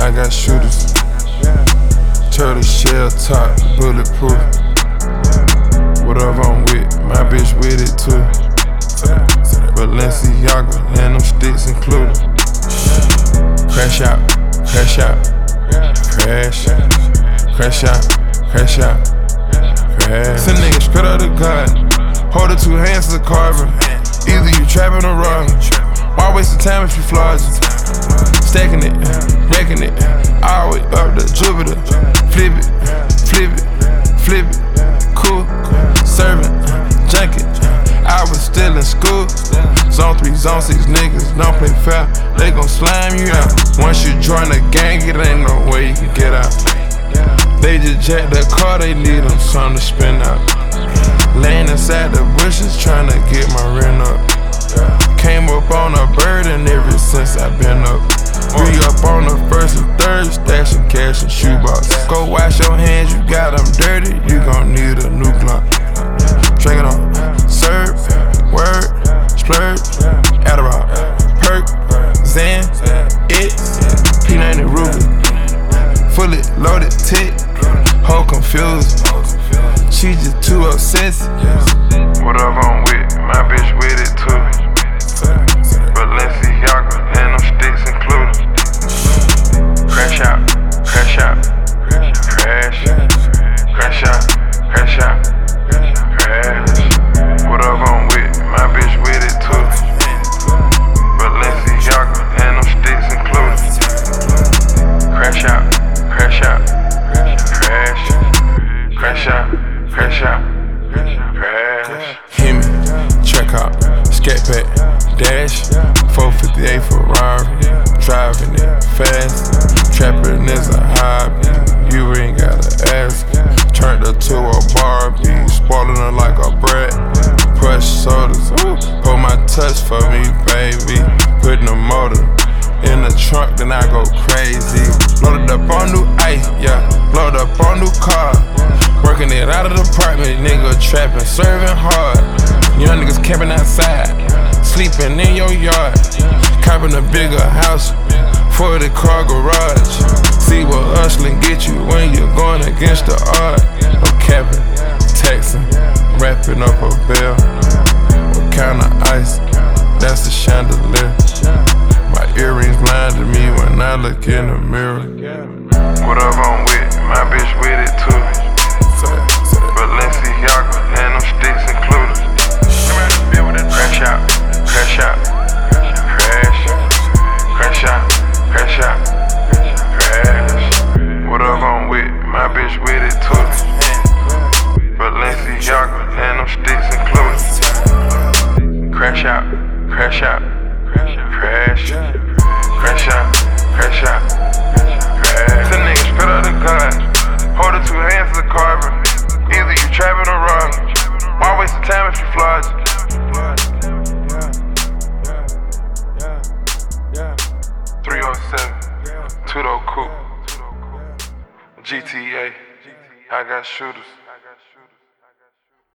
I got shooters. Turtle shell top, bulletproof. Whatever I'm with, my bitch with it too. Balenciaga and them sticks included. Crash out, crash out, crash, crash out, crash out, crash. Send niggas straight out the God. Hold it 2 hands to the carver. Either you trapping or robbing. Why waste the time if you flogging? Stacking it, wrecking it, all the way up to Jupiter. Flip it, flip it, flip it. Cool, serving, junket. I was still in school. Zone 3, zone 6 niggas don't play fair. They gon' slime you out. Once you join the gang, it ain't no way you can get out. They just jacked the car, they need them something to spin out. Laying inside the bushes, tryna get my rent up. Came up on a bird and ever since I been up. We up on the first and third, stashing cash in shoebox. Go wash your hands, you got them dirty, you gon' need a new Glock. Drink it on, serve, word, splurge, Adderall, perk, Zan, it, P90 Ruger, fully loaded tick, whole confused. She just too obsessed. Whatever I'm with, my bitch with it too. Balenciaga and them sticks included. Crash out, crash out, crash, crash out, crash out, crash. Whatever I'm with, my bitch with it too. Balenciaga and them sticks included. Crash out, crash out, crash, crash out, crash out, crash. Hit me, check out, scat pack, dash, 458 Ferrari, driving it fast. Trapping is a hobby, you ain't gotta ask. Turned her to a Barbie, spoiling her like a brat. Crush sodas, hold my touch for me, baby. Putting the motor in the trunk, then I go crazy. Loaded up on new ice, yeah, loaded up on new car. Working it out of the apartment, nigga trapping, serving hard. Young niggas camping outside, sleeping in your yard. Copping a bigger house, 40-car garage. See what hustling get you when you're going against the odds. I'm capping, texting, wrapping up a bill. What kind of ice? That's the chandelier. My earrings blinded me when I look in the mirror. Whatever I'm with, my bitch with it too. Balenciaga and them sticks included. Crash out, crash out, crash, crash out, crash out, crash. Whatever I'm with, my bitch with it too. Balenciaga and them sticks included. Crash out, crash out, crash, crash out, crash out, crash. Send niggas straight out the God. Hold it 2 hands to the carver. Either you trapping or robbing. Why waste the time if you flogging? 307, two-door coupe, GTA, I got shooters.